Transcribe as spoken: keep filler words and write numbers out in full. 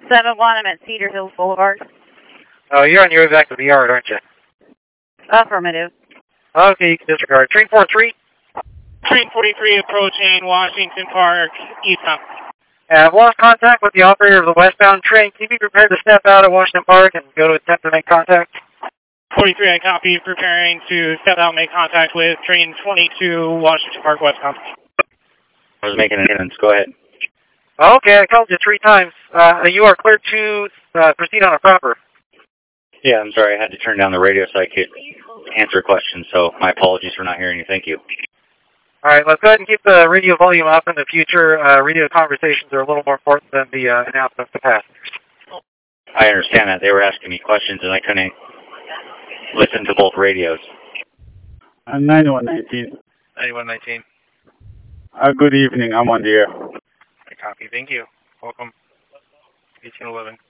seven one, I'm at Cedar Hills Boulevard. Oh, you're on your way back to the yard, aren't you? Affirmative. Okay, you can disregard. Train four three. Train forty-three approaching Washington Park, eastbound. Uh, I've lost contact with the operator of the westbound train. Can you be prepared to step out of Washington Park and go to attempt to make contact? forty-three, I copy. Preparing to step out and make contact with train twenty-two, Washington Park westbound. I was making an entrance. Go ahead. Okay, I called you three times. Uh, you are cleared to uh, proceed on a proper. Yeah, I'm sorry. I had to turn down the radio so I could answer questions, so my apologies for not hearing you. Thank you. All right, let's go ahead and keep the radio volume up in the future. Uh, radio conversations are a little more important than the uh, announcements to passengers. I understand that. They were asking me questions, and I couldn't listen to both radios. Uh, ninety-one nineteen. ninety-one nineteen. Uh, good evening. I'm on the air. I copy. Thank you. Welcome. eighteen eleven.